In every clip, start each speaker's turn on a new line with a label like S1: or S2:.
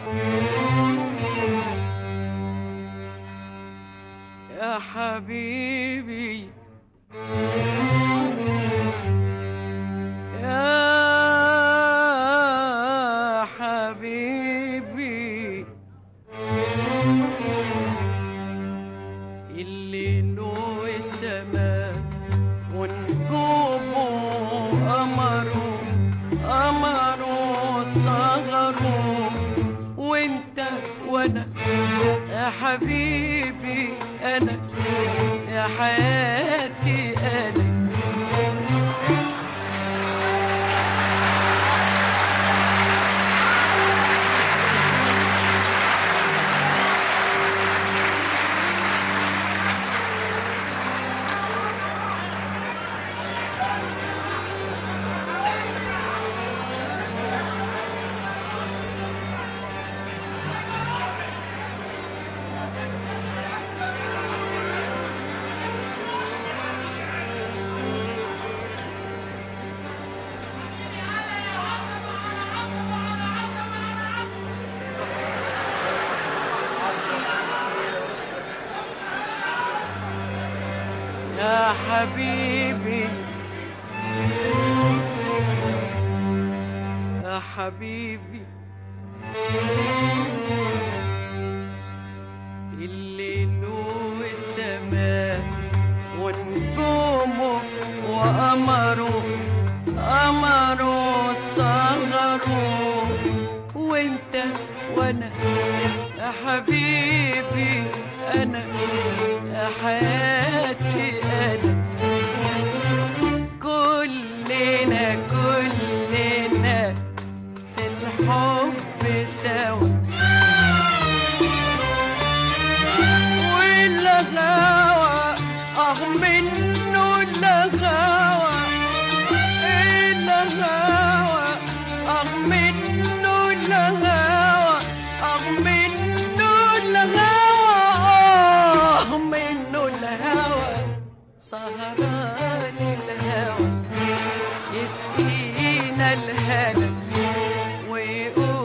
S1: يا حبيبي يا حبيبي، الليل والسماء ونجومه قمره قمره صغره، وانت وانا يا حبيبي انا يا حياتي انا. يا حبيبي يا حبيبي، الليل والسماء ونجومه وقمره قمره صغره، وانت وانا يا حبيبي انا يا حياتي انا. كلنا كلنا في الحب سوا، والغاوى منه الغاوى، الغاوى منه الغاوى، منه الغاوى، منه الهوى، سهران الهوى يسقينا الهنا ويقول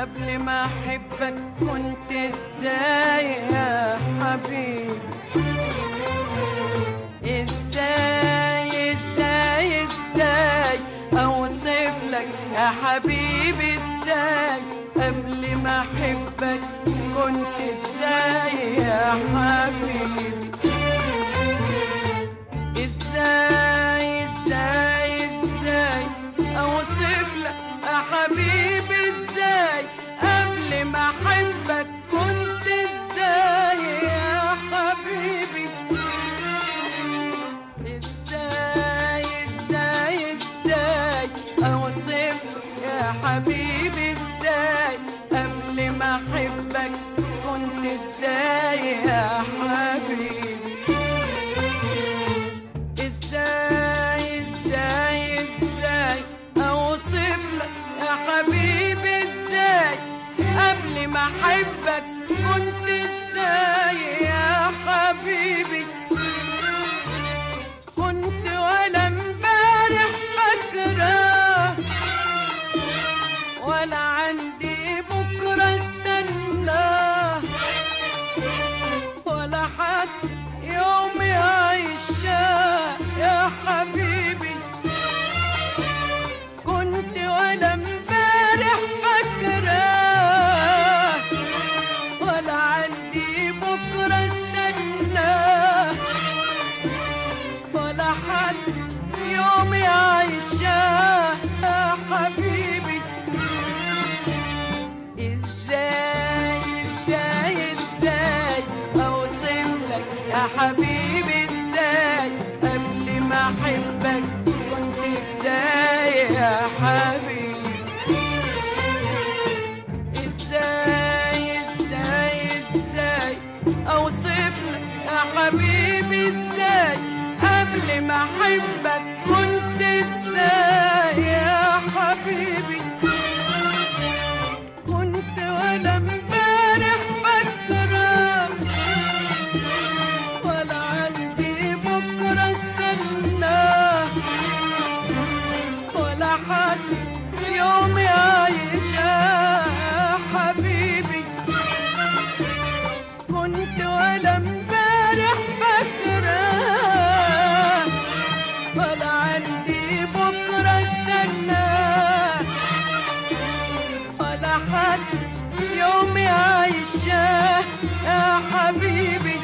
S1: قبل ما احبك كنت ازاي يا حبيبي؟ ازاي ازاي ازاي اوصف لك يا حبيبي؟ ازاي قبل ما احبك كنت ازاي يا حبيبي؟ ازاي ازاي ازاي اوصف لك يا حبيبي؟ ازاي قبل ما احبك كنت ازاي يا حبيبي؟ ازاي ازاي ازاي اوصف لك يا حبيبي؟ ازاي قبل ما احبك كنت ازاي يا حبيبي؟ ازاي ازاي ازاي اوصف لك يا حبيبي؟ ازاي قبل ما احبك كنت ازاي يا حبيبي؟ كنت ولا امبارح فاكره، ولا عندي بكره استناه، ولا حد يوم يعيشها يا حبيبي. كنت ولا امبارح فاكراه، ولا عندي بكره استناه، ولا حد يوم يعيشها يا حبيبي. ازاي ازاي ازاي اوصف لك يا حبيبي؟ ازاي قبل ما احبك كنت ازاي يا حبيبي؟ ازاي ازاي ازاي اوصف لك يا حبيبي؟ ازاي قبل ما احبك كنت ازاي يا حبيبي؟ كنت ولا امبارح فاكره، ولا عندي بكره استناه، ولا حد يوم يعيشها يا حبيبي. كنت ولا امبارح فاكره، ولا عندي بكره استناه، ولا حد يوم يعيشها يا حبيبي.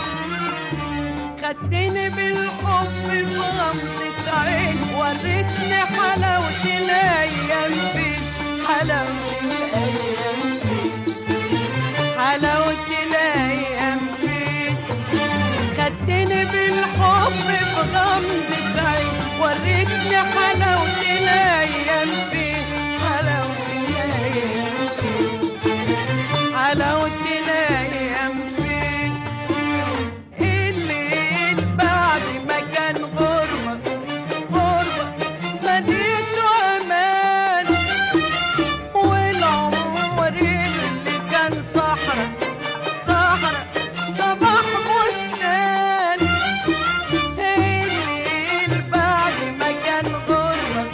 S1: خدتني بالحب في غمضة عين، وريتني حلاوة الأيام فين، حلاوة الأيام فين، حلاوة الأيام فين. خدتني بالحب في غمضة عين، وريتني حلاوة الأيام فين، حلاوة الأيام فين، حلاوة الأيام فين. الليل بعد ما كان غربة غربة مليته أمان، والعمر اللي كان صحرا صحرا صباح بستان. الليل بعد ما كان غربة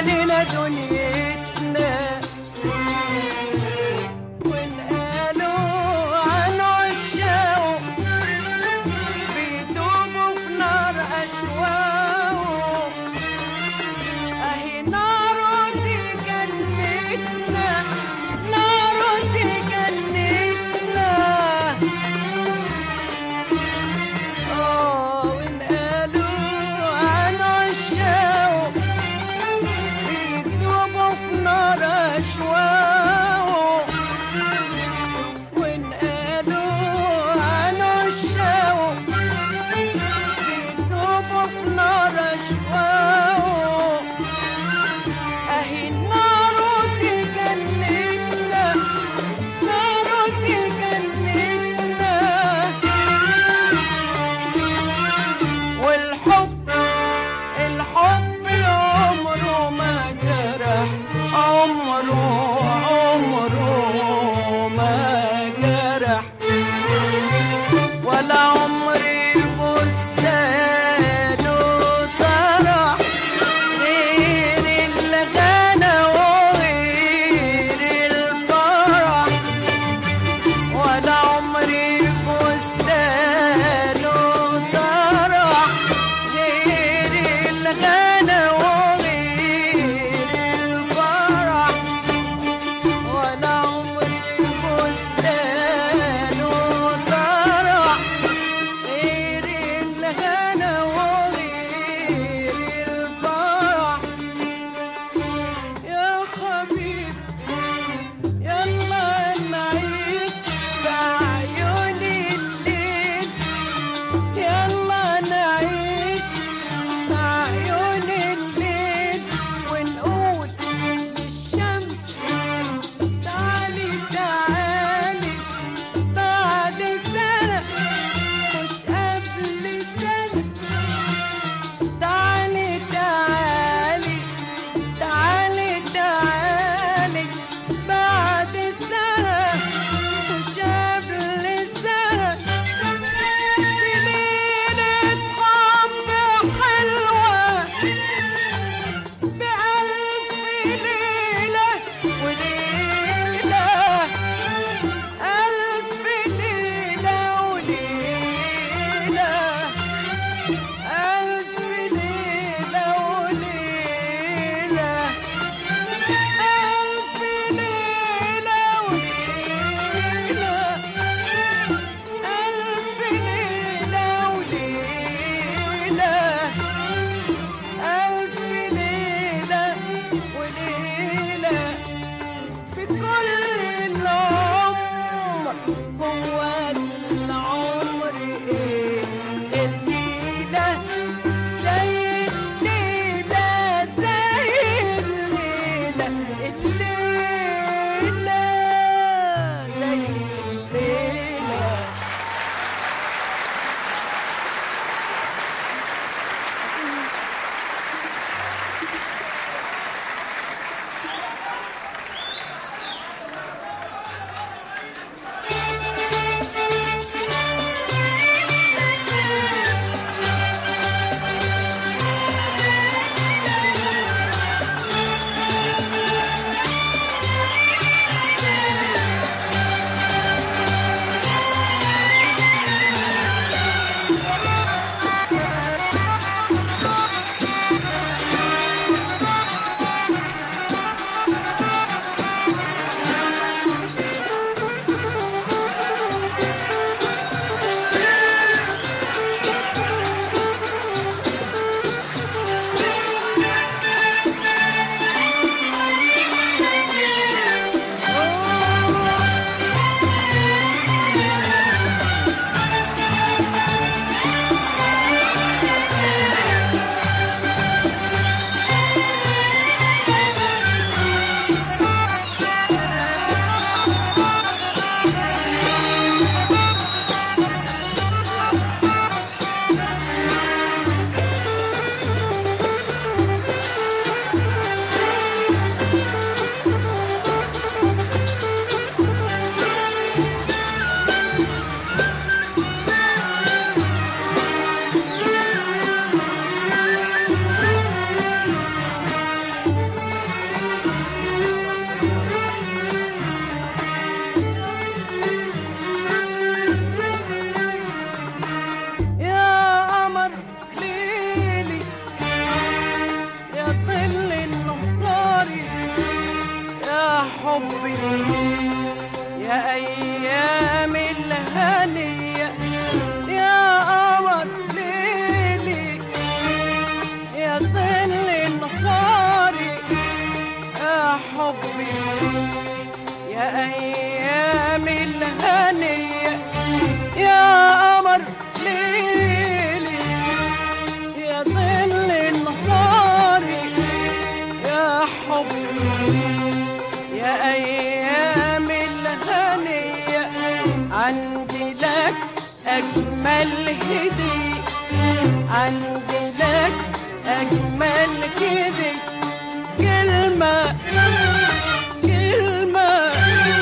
S1: مالنا دنيتنا وانقالوا عن عشاق بيدوبوا في نار أشواق أهي نار دي جنتنا نار دي جنتنا وانقالوا عن عشاق بيدوبوا أيام الهنية يا قمر ليلي يا ظل نهاري يا حب يا أيام الهنية عندي لك أجمل هدية عندي لك أجمل هدية كلمة كلمة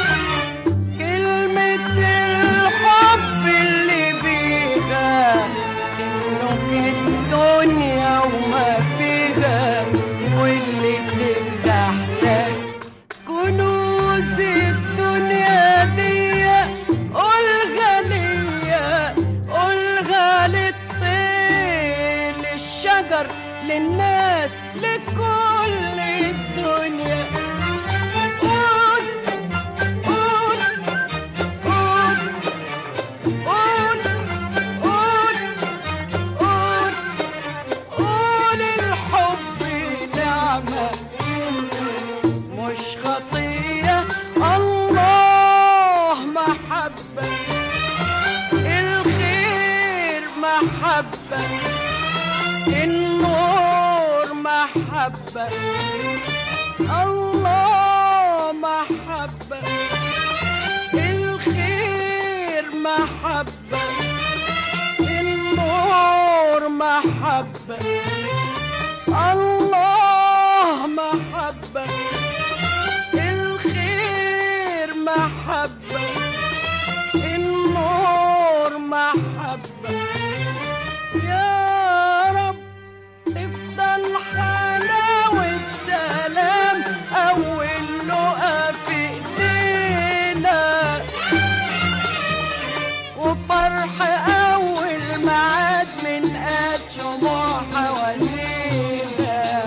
S1: كلمة الحب اللي بيها تملك الدنيا وما فيها واللي تفتح لك كنوز الدنيا دي قولها ليا قولها للطير للشجر للناس لكل الدنيا قول قول قول قول قول قول قول الحب نعمة مش خطية الله محبة الخير محبة النور محبة الله محبة الخير محبة النور محبة الله محبة الخير محبة النور محبة يا رب تفضل حلاوة سلام أول لقا في إيدينا وفرح أول معاد من قد شموع حوالينا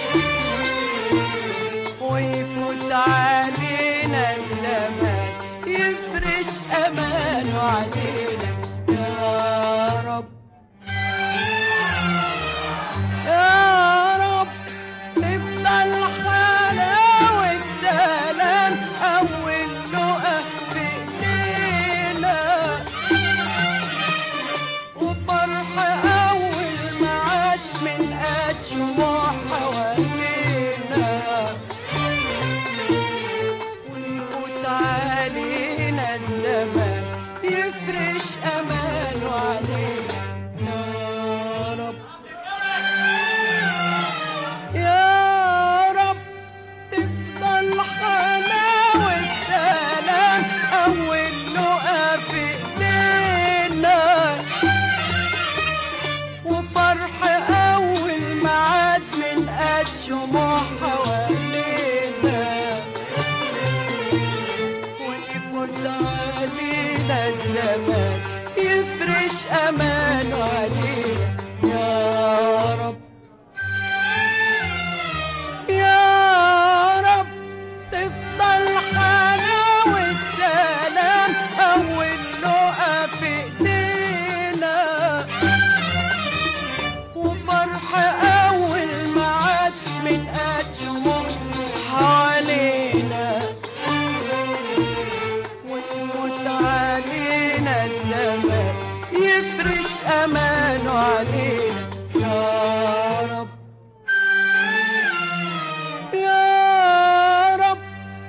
S1: ويفوت علينا الأمان يفرش أمانه علينا يا رب يا رب تفضل حلاوة سلام أول لقا في إيدينا وفرح أول معاد من قد شموع حوالينا ويفوت علينا الزمان يفرش أمانه علينا يا رب يا رب تفضل حلاوة سلام أول لقا في إيدينا وفرح أول معاد من قد شموع حوالينا ويفوت علينا الزمان يفرش أمانه علينا يا رب يا رب تفضل حلاوة سلام أول لقا في إيدينا وفرح أول معاد من قد شموع حوالينا ويفوت علينا الزمان يفرش أمانه علينا يا رب يا رب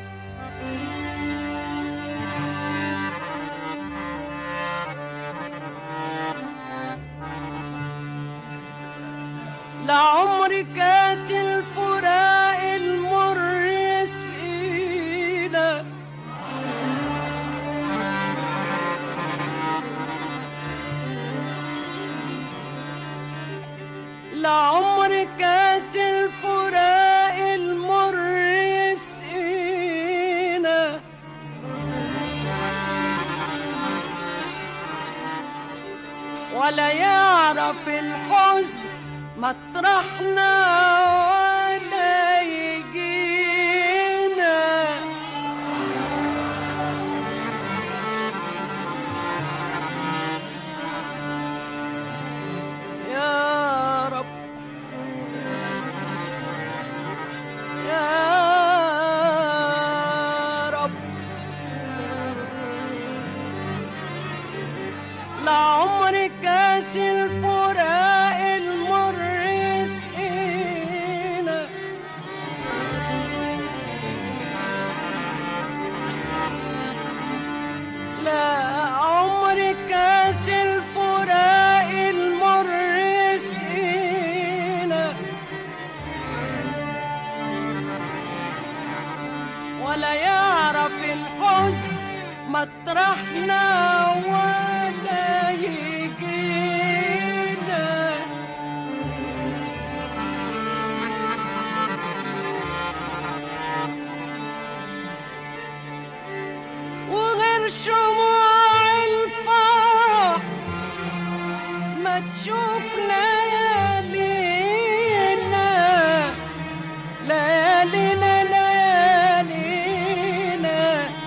S1: لعمر كاس الفراق المر يسقينا لعمر كاس الفراق المر يسقينا ولا يعرف الحزن مطرحنا ولا يجينا يا رب يا رب لعمر كاس الفراق المر يسقينا، لا عمر كاس الفراق المر يسقينا، ولا يعرف الحزن مطرحنا ولا يجينا. وغير شموع الفرح ما تشوف ليالينا، ليالينا ليالينا.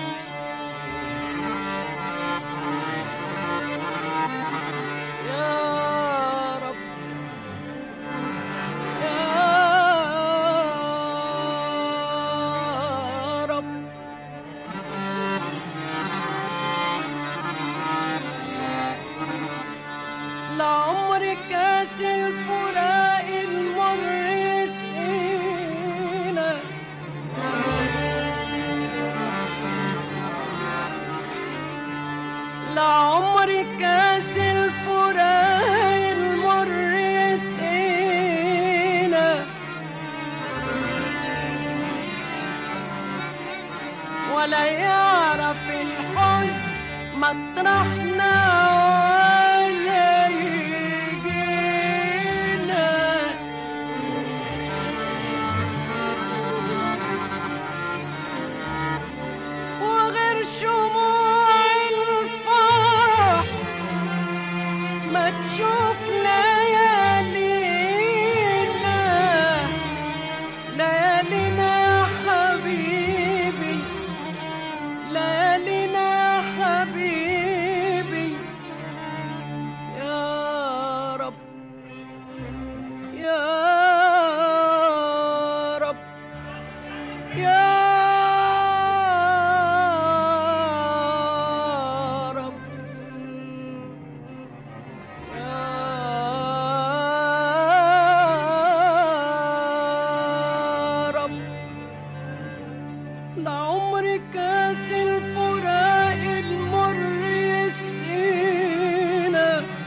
S1: يا رب يا رب لعمر كاس الفراق المر يسقينا، لعمر كاس الفراق المر يسقينا، ولا يعرف الحزن مطرحنا ولا يجينا. وغير شموع الفرح ما تشوف ليالينا، ليالينا يا حبيبي، ليالينا يا حبيبي. يا رب يا رب يا رب يا رب. لعمر كاس الفراق المر يسقينا،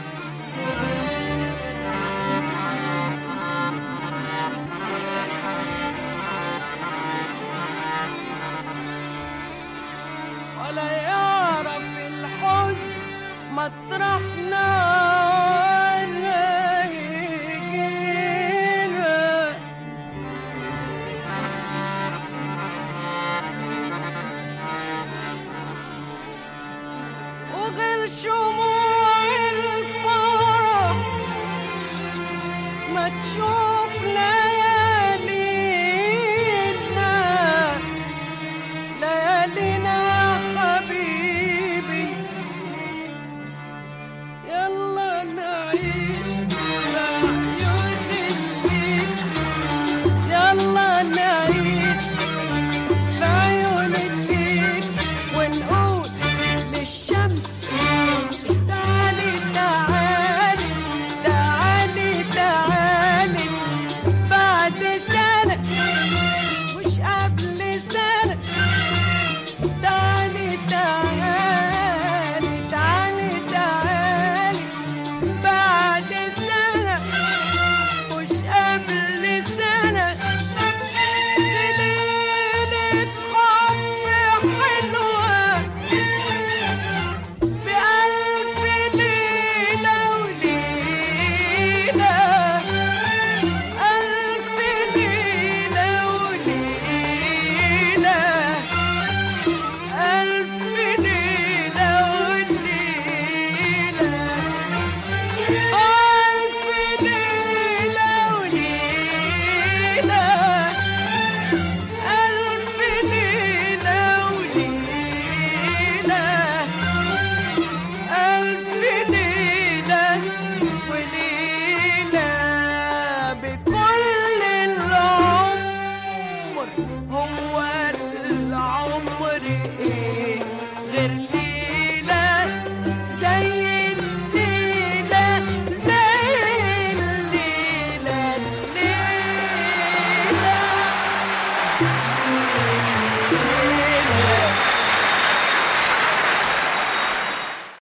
S1: ولا يعرف الحزن مطرحنا ولا يجينا. وغير شموع الفرح ما تشوف